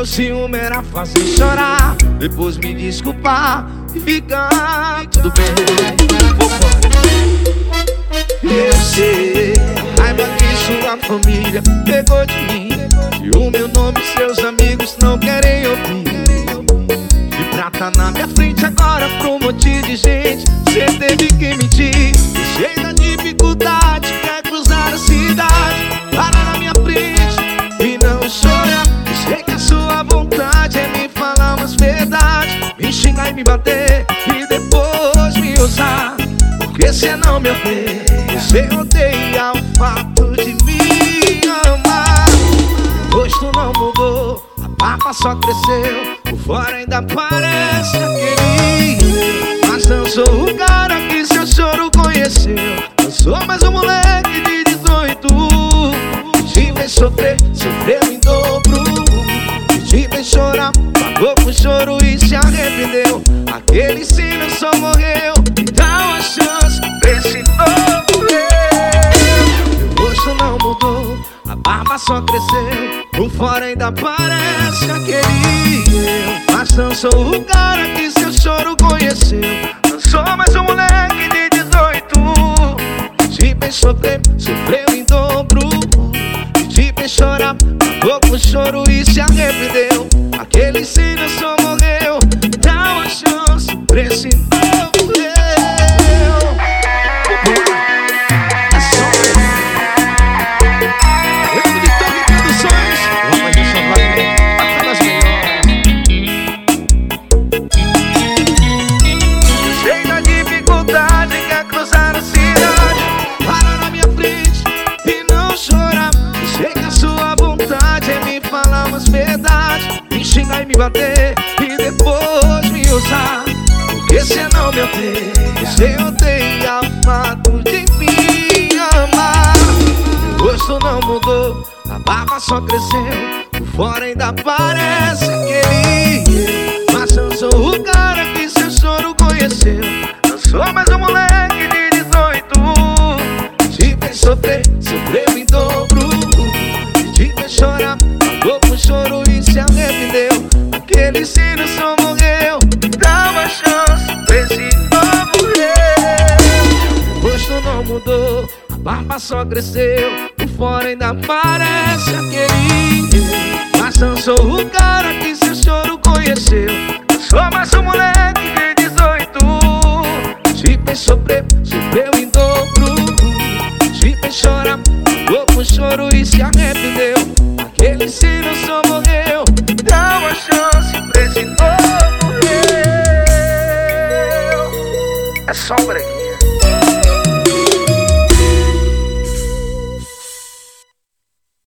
meu ciúme era fazer chorar, depois me desculpar e ficar tudo bem. Eu sei a raiva que sua família pegou de mim, e o meu nome seus amigos não querem ouvir. De prata na minha frente agora pra um monte de gente, cê teve que mentir. Cheio da dificuldade, quer cruzar a cidade, para na minha frente e não chora. Sei que a sua vontade é me falar umas verdades, me xingar e me bater e depois me usar, porque cê não me odeia, você odeia o fato de me amar. O rosto não mudou, a barba só cresceu, por fora ainda parece aquele, mas não sou o cara que seu choro conheceu. Eu sou mais um moleque de 18, que te fez sofrer, sofreu em dobro, que te fez chorar, pagou com choro e se arrependeu. Aquele ensino só morreu, e dá uma chance pra esse novo eu. Meu rosto não mudou, a barba só cresceu, por fora ainda parece aquele eu, mas não sou o cara que seu choro conheceu. Não sou mais um moleque de 18, que te fez sofrer, sofreu em dobro, que te fez chorar, pagou com choro e se arrependeu. Aquele ensino só morreu, dá uma chance pra esse novo eu. É só Lembro de Torre Produções, o rapaz de São Paulo, apenas melhores. Cheio da dificuldade, quer cruzar a cidade, para na minha frente e não chorar. Sei que a sua vontade é me falar umas verdades, me xingar e me bater e depois me usar, porque cê não me odeia, você odeia o fato de me amar. Meu rosto não mudou, a barba só cresceu, por fora ainda parece aquele eu, mas eu sou o cara que seu choro conheceu. Não sou mais um moleque de 18, que te fez sofrer, sofreu em dobro, que te fez chorar, pagou com choro e se arrependeu. Aquele ensino só morreu, dá uma chance pra esse novo eu. O rosto não mudou, a barba só cresceu, por fora ainda parece aquele eu, mas não sou o cara que seu choro conheceu. Eu sou mais um moleque de 18, que te fez sofrer, sofreu em dobro, que te fez chorar, pagou com choro e se arrependeu. Aquele ensino só morreu, dá uma chance pra esse novo eu. É só um breguinho.